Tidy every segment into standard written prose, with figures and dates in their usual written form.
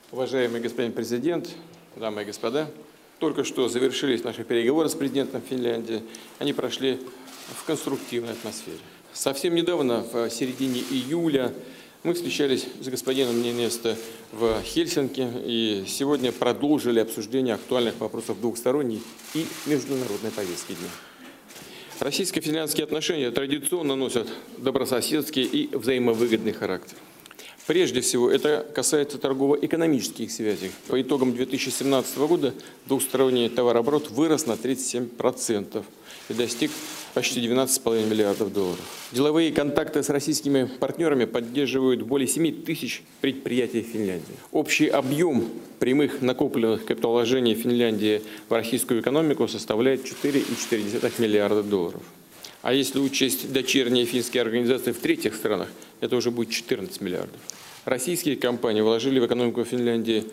Уважаемый господин президент, дамы и господа, только что завершились наши переговоры с президентом Финляндии. Они прошли в конструктивной атмосфере. Совсем недавно, в середине июля, мы встречались с господином Нинесто в Хельсинки и сегодня продолжили обсуждение актуальных вопросов двухсторонней и международной повестки дня. Российско-финляндские отношения традиционно носят добрососедский и взаимовыгодный характер. Прежде всего, это касается торгово-экономических связей. По итогам 2017 года двухсторонний товарооборот вырос на 37% и достиг почти 12,5 миллиардов долларов. Деловые контакты с российскими партнерами поддерживают более 7 тысяч предприятий Финляндии. Общий объем прямых накопленных капиталовложений Финляндии в российскую экономику составляет 4,4 миллиарда долларов. А если учесть дочерние финские организации в третьих странах, это уже будет 14 миллиардов. Российские компании вложили в экономику Финляндии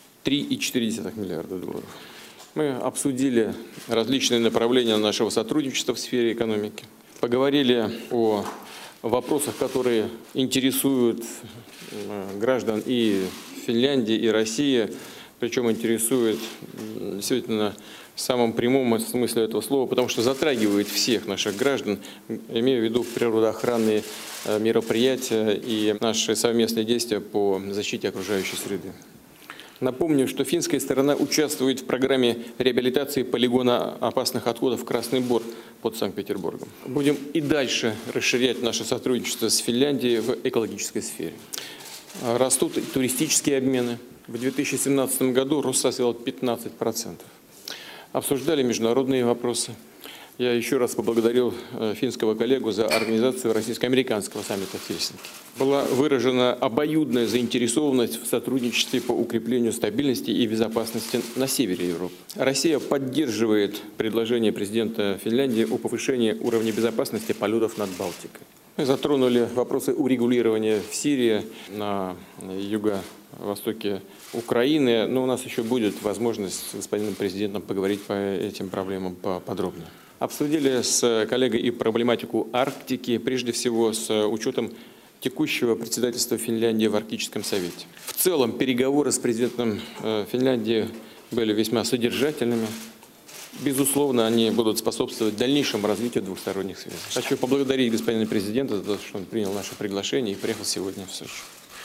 3,4 миллиарда долларов. Мы обсудили различные направления нашего сотрудничества в сфере экономики. Поговорили о вопросах, которые интересуют граждан и Финляндии, и России. Причем интересует действительно в самом прямом смысле этого слова, потому что затрагивает всех наших граждан, имея в виду природоохранные мероприятия и наши совместные действия по защите окружающей среды. Напомню, что финская сторона участвует в программе реабилитации полигона опасных отходов «Красный Бор» под Санкт-Петербургом. Будем и дальше расширять наше сотрудничество с Финляндией в экологической сфере. Растут туристические обмены. В 2017 году рост составил 15%. Обсуждали международные вопросы. Я еще раз поблагодарил финского коллегу за организацию российско-американского саммита в Хельсинки. Была выражена обоюдная заинтересованность в сотрудничестве по укреплению стабильности и безопасности на севере Европы. Россия поддерживает предложение президента Финляндии о повышении уровня безопасности полетов над Балтикой. Мы затронули вопросы урегулирования в Сирии, на юго-востоке Украины, но у нас еще будет возможность с господином президентом поговорить по этим проблемам поподробнее. Обсудили с коллегой и проблематику Арктики, прежде всего с учетом текущего председательства Финляндии в Арктическом совете. В целом переговоры с президентом Финляндии были весьма содержательными. Безусловно, они будут способствовать дальнейшему развитию двухсторонних связей. Хочу поблагодарить господина президента за то, что он принял наше приглашение и приехал сегодня в Сочи.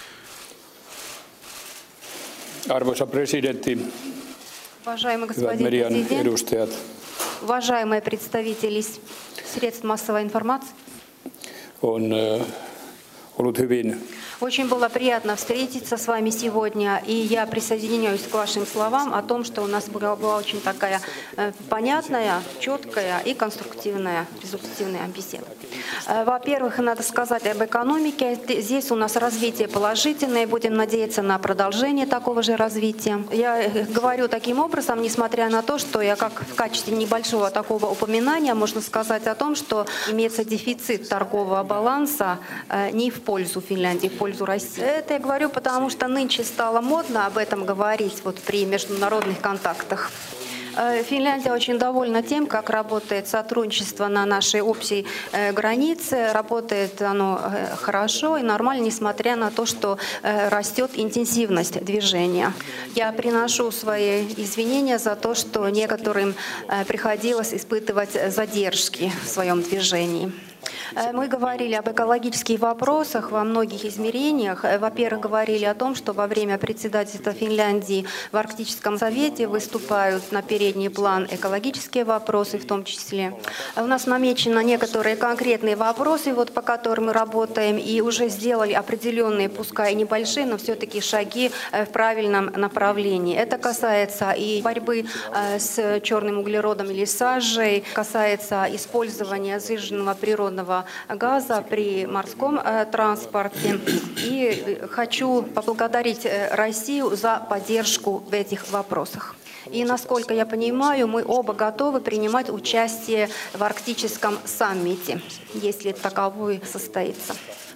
Arvoisa presidentti, Уважаемый hyvät господин median президент, edustajat, уважаемые представители средств массовой информации, on ollut hyvin очень было приятно встретиться с вами сегодня, и я присоединяюсь к вашим словам о том, что у нас была очень такая понятная, четкая и конструктивная, результативная беседа. Во-первых, надо сказать об экономике. Здесь у нас развитие положительное, будем надеяться на продолжение такого же развития. Я говорю таким образом, несмотря на то, что я как в качестве небольшого такого упоминания можно сказать о том, что имеется дефицит торгового баланса не в пользу Финляндии, в пользу России. Это я говорю, потому что нынче стало модно об этом говорить при международных контактах. Финляндия очень довольна тем, как работает сотрудничество на нашей общей границе. Работает оно хорошо и нормально, несмотря на то, что растет интенсивность движения. Я приношу свои извинения за то, что некоторым приходилось испытывать задержки в своем движении. Мы говорили об экологических вопросах во многих измерениях. Во-первых, говорили о том, что во время председательства Финляндии в Арктическом совете выступают на передний план экологические вопросы в том числе. У нас намечены некоторые конкретные вопросы, по которым мы работаем, и уже сделали определенные, пускай и небольшие, но все-таки шаги в правильном направлении. Это касается и борьбы с черным углеродом или сажей, касается использования сжиженного природного газа при морском транспорте. И хочу поблагодарить Россию за поддержку в этих вопросах. И, насколько я понимаю, мы оба готовы принимать участие в Арктическом саммите, если таковой состоится.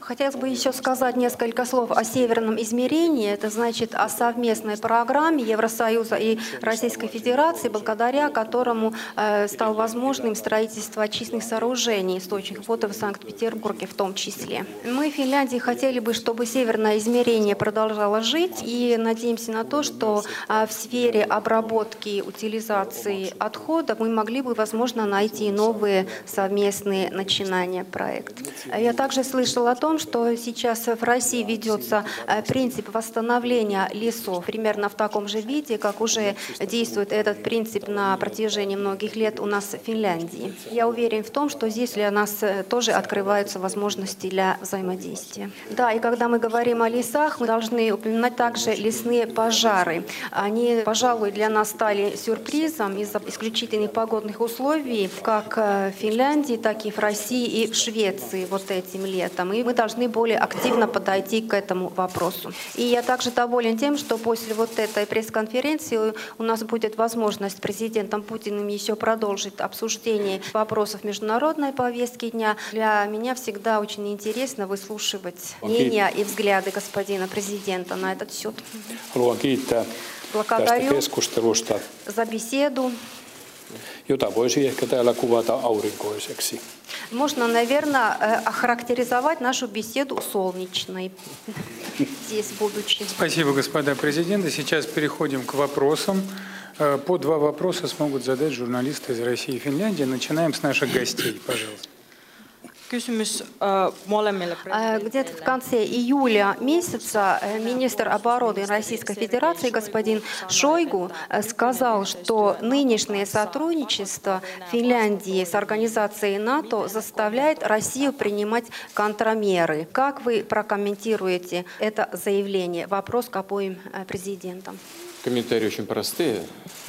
Хотелось бы еще сказать несколько слов о северном измерении. Это значит о совместной программе Евросоюза и Российской Федерации, благодаря которому стало возможным строительство очистных сооружений, источников воды в Санкт-Петербурге в том числе. Мы в Финляндии хотели бы, чтобы северное измерение продолжало жить, и надеемся на то, что в сфере обработки, утилизации отходов мы могли бы, возможно, найти новые совместные начинания проекта. Я также слышала о том, что сейчас в России ведется принцип восстановления лесов примерно в таком же виде, как уже действует этот принцип на протяжении многих лет у нас в Финляндии. Я уверен в том, что здесь для нас тоже открываются возможности для взаимодействия. Да, и когда мы говорим о лесах, мы должны упоминать также лесные пожары. Они, пожалуй, для нас стали сюрпризом из-за исключительных погодных условий, как в Финляндии, так и в России и в Швеции вот этим летом. И мы должны более активно подойти к этому вопросу. И я также доволен тем, что после вот этой пресс-конференции у нас будет возможность с президентом Путиным еще продолжить обсуждение вопросов международной повестки дня. Для меня всегда очень интересно выслушивать мнения и взгляды господина президента на этот счет. Благодарю за беседу. Jota voisi ehkä täällä kuvata aurinkoiseksi. Можно, наверное, охарактеризовать нашу беседу солнечной, здесь будучи. Спасибо, господа президенты. Сейчас переходим к вопросам. По 2 вопроса смогут задать журналисты из России и Финляндии. Начинаем с наших гостей, пожалуйста. Где-то в конце июля месяца министр обороны Российской Федерации господин Шойгу сказал, что нынешнее сотрудничество Финляндии с организацией НАТО заставляет Россию принимать контрмеры. Как вы прокомментируете это заявление? Вопрос к обоим президентам. Комментарии очень простые.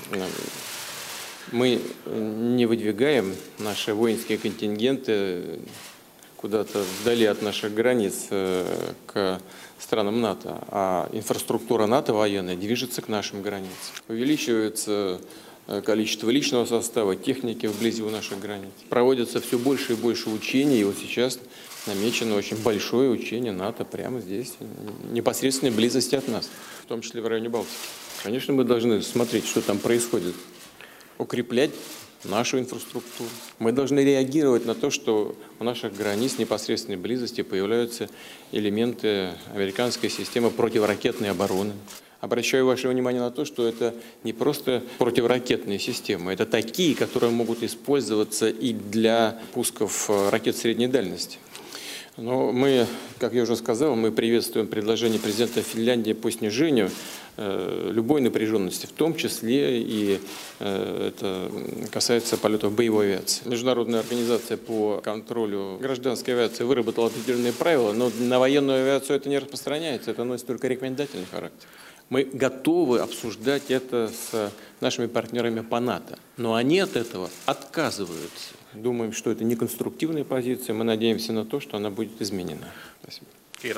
Мы не выдвигаем наши воинские контингенты куда-то вдали от наших границ к странам НАТО, а инфраструктура НАТО военная движется к нашим границам. Увеличивается количество личного состава, техники вблизи у наших границ. Проводятся все больше и больше учений, и вот сейчас намечено очень большое учение НАТО прямо здесь, в непосредственной близости от нас, в том числе в районе Балтики. Конечно, мы должны смотреть, что там происходит, укреплять нашу инфраструктуру. Мы должны реагировать на то, что у наших границ в непосредственной близости появляются элементы американской системы противоракетной обороны. Обращаю ваше внимание на то, что это не просто противоракетные системы, это такие, которые могут использоваться и для пусков ракет средней дальности. Но мы, как я уже сказал, мы приветствуем предложение президента Финляндии по снижению любой напряженности, в том числе и это касается полетов боевой авиации. Международная организация по контролю гражданской авиации выработала определенные правила, но на военную авиацию это не распространяется, это носит только рекомендательный характер. Мы готовы обсуждать это с нашими партнерами по НАТО, но они от этого отказываются. Думаем, что это неконструктивная позиция, мы надеемся на то, что она будет изменена. Спасибо.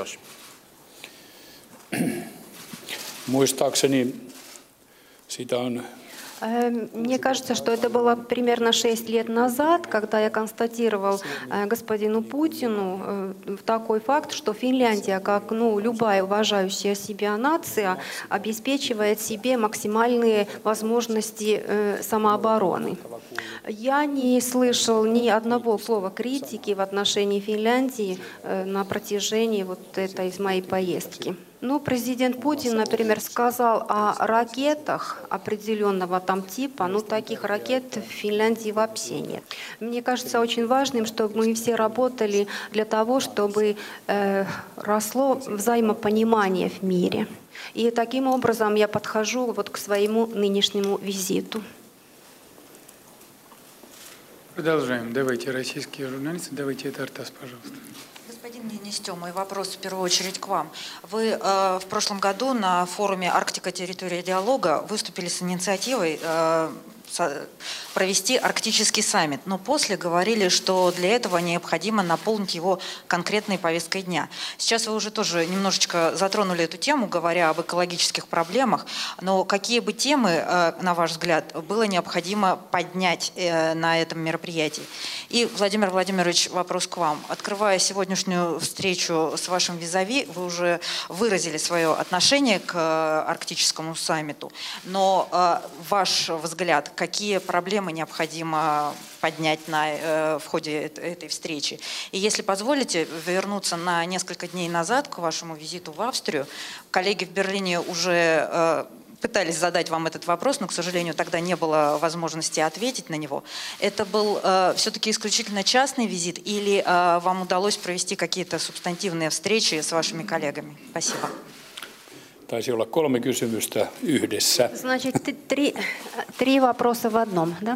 Muistaakseni siitä on. Мне кажется, что это было примерно 6 лет назад, когда я констатировал господину Путину такой факт, что Финляндия, как любая уважающая себя нация, обеспечивает себе максимальные возможности самообороны. Я не слышал ни одного слова критики в отношении Финляндии на протяжении вот этой моей поездки. Президент Путин, например, сказал о ракетах определенного там типа, таких ракет в Финляндии вообще нет. Мне кажется очень важным, чтобы мы все работали для того, чтобы росло взаимопонимание в мире. И таким образом я подхожу вот к своему нынешнему визиту. Продолжаем. Давайте, российские журналисты, давайте это Артас, пожалуйста. Господин Ненестё, мой вопрос в первую очередь к вам. Вы в прошлом году на форуме «Арктика. Территория диалога» выступили с инициативой провести арктический саммит. Но после говорили, что для этого необходимо наполнить его конкретной повесткой дня. Сейчас вы уже тоже немножечко затронули эту тему, говоря об экологических проблемах. Но какие бы темы, на ваш взгляд, было необходимо поднять на этом мероприятии? И, Владимир Владимирович, вопрос к вам. Открывая сегодняшнюю встречу с вашим визави, вы уже выразили свое отношение к арктическому саммиту. Но ваш взгляд, какие проблемы необходимо поднять в ходе этой встречи? И если позволите вернуться на несколько дней назад к вашему визиту в Австрию, коллеги в Берлине уже пытались задать вам этот вопрос, но, к сожалению, тогда не было возможности ответить на него. Это был все-таки исключительно частный визит или вам удалось провести какие-то субстантивные встречи с вашими коллегами? Спасибо. Taisi olla 3 kysymystä yhdessä. Значит, три вопроса в одном, да?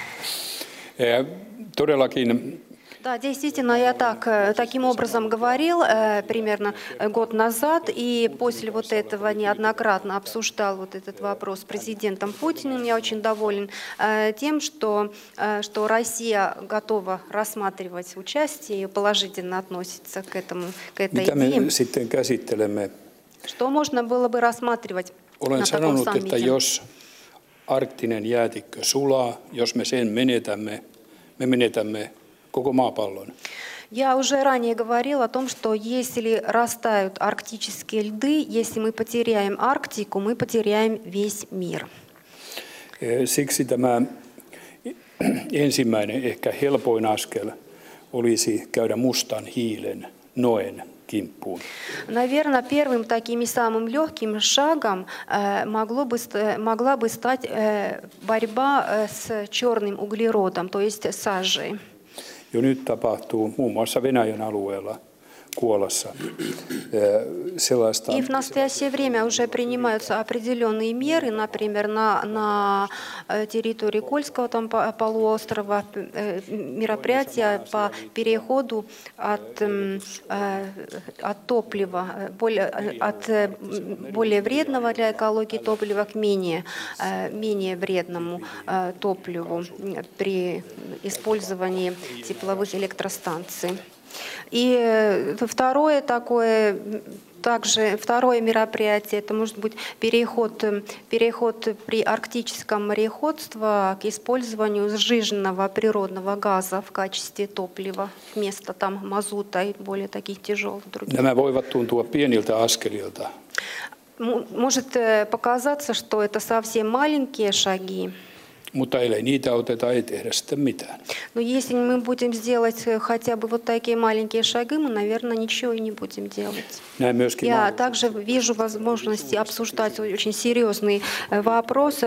Todellakin. Да, действительно, я таким образом говорил примерно год назад, и после вот этого неоднократно обсуждал вот этот вопрос с президентом Путиным. Я очень доволен тем, что Россия готова рассматривать участие и положительно относится к этой идее. Что можно было бы рассматривать Olen на таком sanonut, että саммите? jos arktinen jäätikkö sulaa, jos me sen menetämme, me menetämme koko maapallon. Я уже ранее говорил о том, что если растают арктические льды, если мы потеряем Арктику, мы потеряем весь мир. Siksi tämä ensimmäinen, ehkä helpoin askel olisi käydä mustan hiilen, Noen kimppuun. Наверное, первым таким и самым легким шагом могла бы стать борьба с черным углеродом, то есть сажей. Jo nyt tapahtuu muun muassa Venäjän alueella Kuolassa sellaista. И в настоящее время уже принимаются определенные меры, например, на территории Кольского полуострова, мероприятия по переходу от топлива, от более вредного для экологии топлива к менее вредному топливу при использовании тепловых электростанций. И второе мероприятие, это может быть переход при арктическом мореходстве к использованию сжиженного природного газа в качестве топлива вместо там мазута и более таких тяжелых других. Nämä voivat tuntua pieniltä askelilta. Может показаться, что это совсем маленькие шаги. Mutta ellei niitä oteta, ei tehdä sitten mitään. Но если мы будем делать хотя бы вот такие маленькие шаги, мы, наверное, ничего и не будем делать. Я также вижу возможности обсуждать очень серьезный вопрос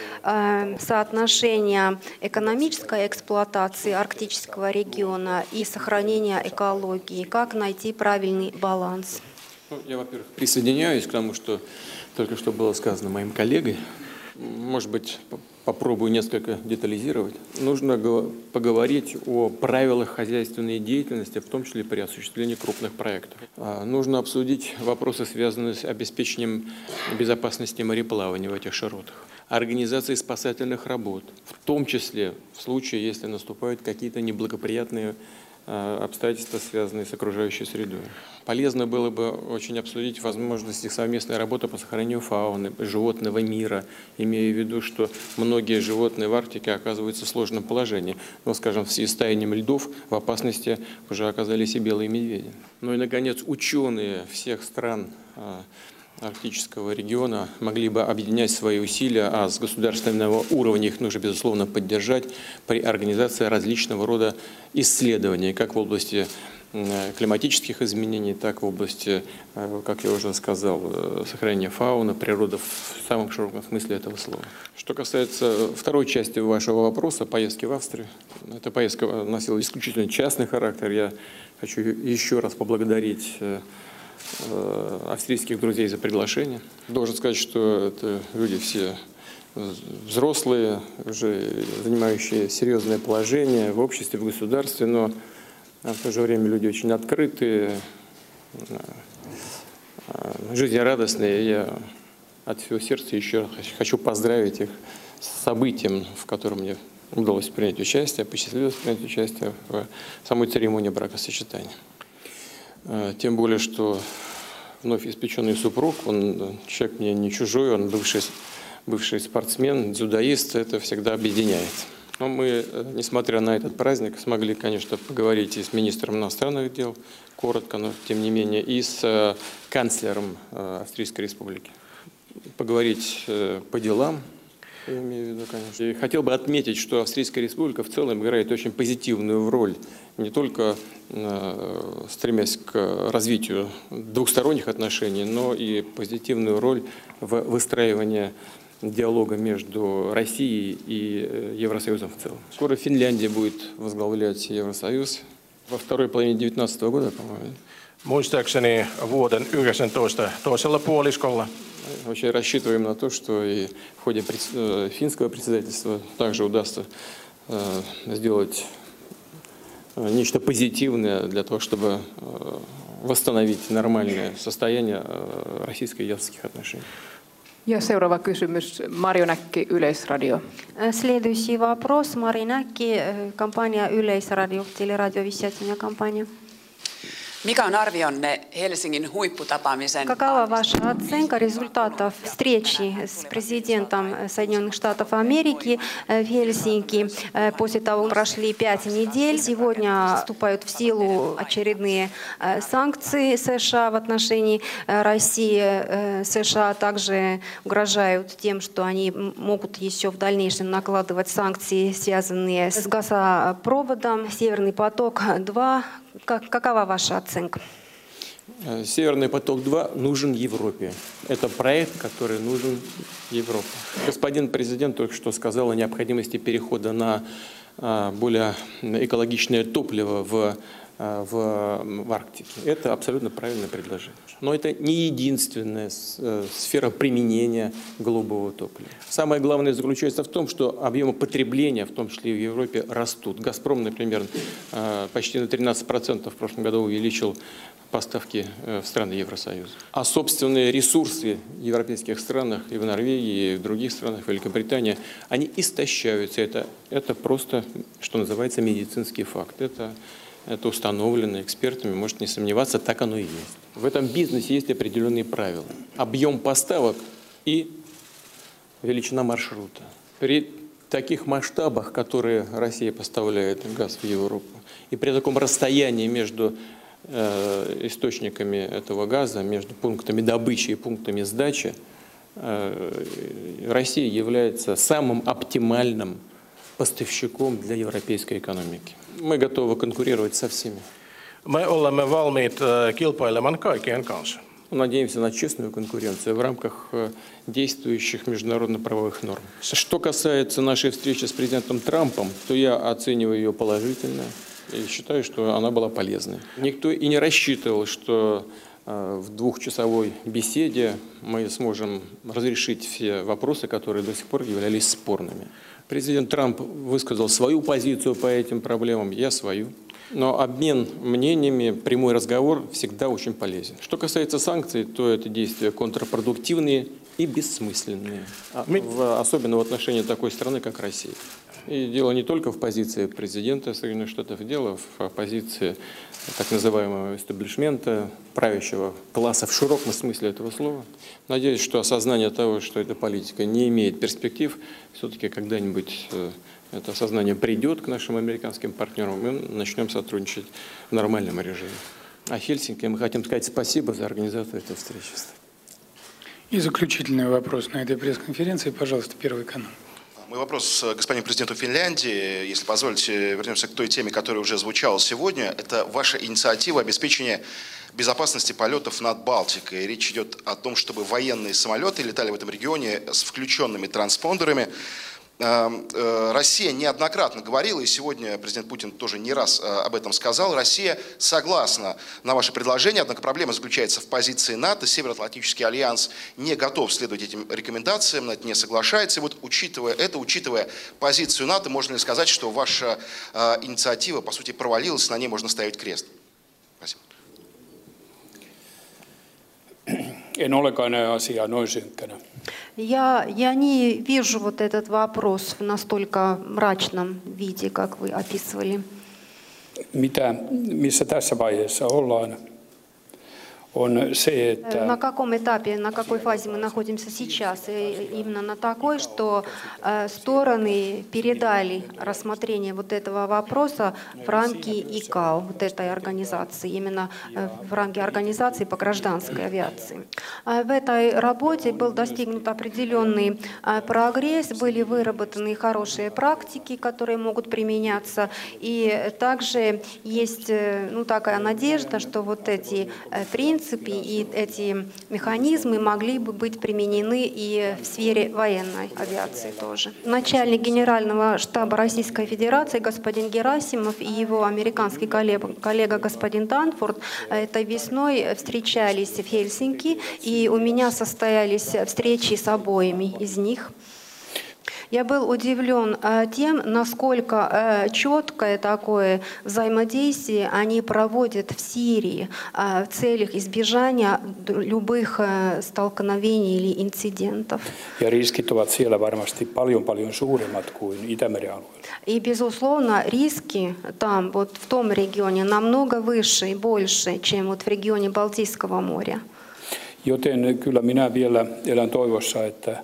соотношения экономической эксплуатации арктического региона и сохранения экологии. Как найти правильный баланс? Я, во-первых, присоединяюсь к тому, что только что было сказано моим коллегой. Может быть, попробую несколько детализировать. Нужно поговорить о правилах хозяйственной деятельности, в том числе при осуществлении крупных проектов. Нужно обсудить вопросы, связанные с обеспечением безопасности мореплавания в этих широтах, организации спасательных работ, в том числе в случае, если наступают какие-то неблагоприятные обстоятельства, связанные с окружающей средой. Полезно было бы очень обсудить возможности совместной работы по сохранению фауны, животного мира, имея в виду, что многие животные в Арктике оказываются в сложном положении. Ну, скажем, в связи с таянием льдов в опасности уже оказались и белые медведи. Ну и, наконец, ученые всех стран арктического региона могли бы объединять свои усилия, а с государственного уровня их нужно, безусловно, поддержать при организации различного рода исследований, как в области климатических изменений, так в области, как я уже сказал, сохранения фауны, природы в самом широком смысле этого слова. Что касается второй части вашего вопроса, поездки в Австрию, эта поездка носила исключительно частный характер. Я хочу еще раз поблагодарить австрийских друзей за приглашение. Должен сказать, что это люди все взрослые, уже занимающие серьезное положение в обществе, в государстве, но в то же время люди очень открытые, жизнерадостные. Я от всего сердца еще раз хочу поздравить их с событием, в котором мне удалось принять участие, посчастливилось принять участие в самой церемонии бракосочетания. Тем более, что вновь испеченный супруг, он человек мне не чужой, он бывший спортсмен, дзюдоист, это всегда объединяет. Но мы, несмотря на этот праздник, смогли, конечно, поговорить и с министром иностранных дел, коротко, но тем не менее, и с канцлером Австрийской Республики. Поговорить по делам, я имею в виду, конечно. И хотел бы отметить, что Австрийская Республика в целом играет очень позитивную роль, не только стремясь к развитию двухсторонних отношений, но и позитивную роль в выстраивании диалога между Россией и Евросоюзом в целом. Скоро Финляндия будет возглавлять Евросоюз во второй половине 2019 года, по-моему. Muistaakseni vuoden 19 toisella puoliskolla. Очень рассчитываем на то, что и в ходе финского председательства также удастся сделать нечто позитивное для того, чтобы восстановить нормальное состояние российско-еврейских отношений. Ja seuraava kysymys, Marjo Näkki, Yleisradio. Следующий вопрос. Мari Näkki, компания Yleisradio, телерадиовещательная компания. Mikä on arvionne Helsingin huipputapaamisen? Какова ваша оценка результатов встречи с президентом Соединенных Штатов Америки в Хельсинки после того, как прошли 5 недель? Сегодня вступают в силу очередные санкции США в отношении России. США также угрожают тем, что они могут еще в дальнейшем накладывать санкции, связанные с газопроводом «Северный поток-2». Какова ваша оценка? «Северный поток-2» нужен Европе. Это проект, который нужен Европе. Господин президент только что сказал о необходимости перехода на более экологичное топливо в Арктике. Это абсолютно правильное предложение. Но это не единственная сфера применения голубого топлива. Самое главное заключается в том, что объемы потребления, в том числе и в Европе, растут. «Газпром», например, почти на 13% в прошлом году увеличил поставки в страны Евросоюза. А собственные ресурсы в европейских странах, и в Норвегии, и в других странах, в Великобритании, они истощаются. Это просто, что называется, медицинский факт. Это установлено экспертами, можете не сомневаться, так оно и есть. В этом бизнесе есть определенные правила. Объем поставок и величина маршрута. При таких масштабах, которые Россия поставляет газ в Европу, и при таком расстоянии между источниками этого газа, между пунктами добычи и пунктами сдачи, Россия является самым оптимальным поставщиком для европейской экономики. Мы готовы конкурировать со всеми. Me olemme valmiit kilpailemaan kaikkien kanssa. Надеемся на честную конкуренцию в рамках действующих международно-правовых норм. Что касается нашей встречи с президентом Трампом, то я оцениваю ее положительно и считаю, что она была полезной. Никто и не рассчитывал, что в двухчасовой беседе мы сможем разрешить все вопросы, которые до сих пор являлись спорными. Президент Трамп высказал свою позицию по этим проблемам, я свою. Но обмен мнениями, прямой разговор всегда очень полезен. Что касается санкций, то это действия контрпродуктивные и бессмысленные. Особенно в отношении такой страны, как Россия. И дело не только в позиции президента Соединенных Штатов, дело в позиции так называемого эстаблишмента, правящего класса в широком смысле этого слова. Надеюсь, что осознание того, что эта политика не имеет перспектив, все-таки когда-нибудь это осознание придет к нашим американским партнерам, и мы начнем сотрудничать в нормальном режиме. А Хельсинки мы хотим сказать спасибо за организацию этой встречи. И заключительный вопрос на этой пресс-конференции, пожалуйста, Первый канал. Мой вопрос господину президенту Финляндии, если позволите, вернемся к той теме, которая уже звучала сегодня. Это ваша инициатива обеспечения безопасности полетов над Балтикой. Речь идет о том, чтобы военные самолеты летали в этом регионе с включенными транспондерами. Россия неоднократно говорила, и сегодня президент Путин тоже не раз об этом сказал, Россия согласна на ваше предложение, однако проблема заключается в позиции НАТО. Североатлантический альянс не готов следовать этим рекомендациям, на это не соглашается. И вот учитывая это, учитывая позицию НАТО, можно ли сказать, что ваша инициатива, по сути, провалилась, на ней можно ставить крест? Спасибо. En olekaan näe asiaa noin synkkänä. Я не вижу вот этот вопрос в настолько мрачном виде, как вы описывали. Missä tässä vaiheessa ollaan, on se, että На каком этапе, на какой фазе мы находимся сейчас? И именно на такой, что стороны передали рассмотрение вот этого вопроса в рамки ИКАО, вот этой организации, именно в рамки организации по гражданской авиации. В этой работе был достигнут определенный прогресс, были выработаны хорошие практики, которые могут применяться, и также есть такая надежда, что вот эти принципы и эти механизмы могли бы быть применены и в сфере военной авиации тоже. Начальник Генерального штаба Российской Федерации господин Герасимов и его американский коллега господин Данфорд этой весной встречались в Хельсинки, и у меня состоялись встречи с обоими из них. Я был удивлен тем, насколько четкое такое взаимодействие они проводят в Сирии в целях избежания любых столкновений или инцидентов. Ja riskit ovat siellä varmasti paljon suuremmat kuin Itämeren alueella. И, безусловно, риски там, вот в том регионе, намного выше и больше, чем вот в регионе Балтийского моря. Joten kyllä minä vielä elän toivossa, että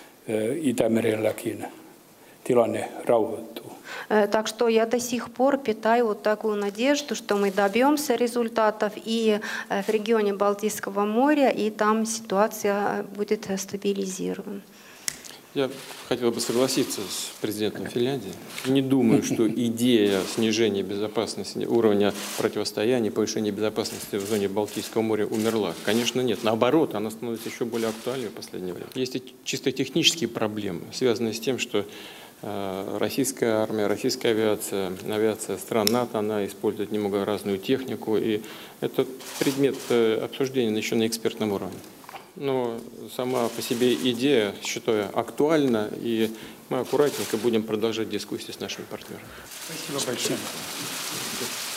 Itämerelläkin tilanne rauhoittuu. Так что я до сих пор питаю вот такую надежду, что мы добьемся результатов и в регионе Балтийского моря, и там ситуация будет стабилизирована. Я хотел бы согласиться с президентом Финляндии. Не думаю, что идея снижения безопасности, уровня противостояния, повышения безопасности в зоне Балтийского моря умерла. Конечно, нет. Наоборот, она становится еще более актуальной в последнее время. Есть и чисто технические проблемы, связанные с тем, что российская армия, российская авиация стран НАТО, она использует немного разную технику, и это предмет обсуждения еще на экспертном уровне. Но сама по себе идея, считаю, актуальна, и мы аккуратненько будем продолжать дискуссии с нашими партнерами. Спасибо большое.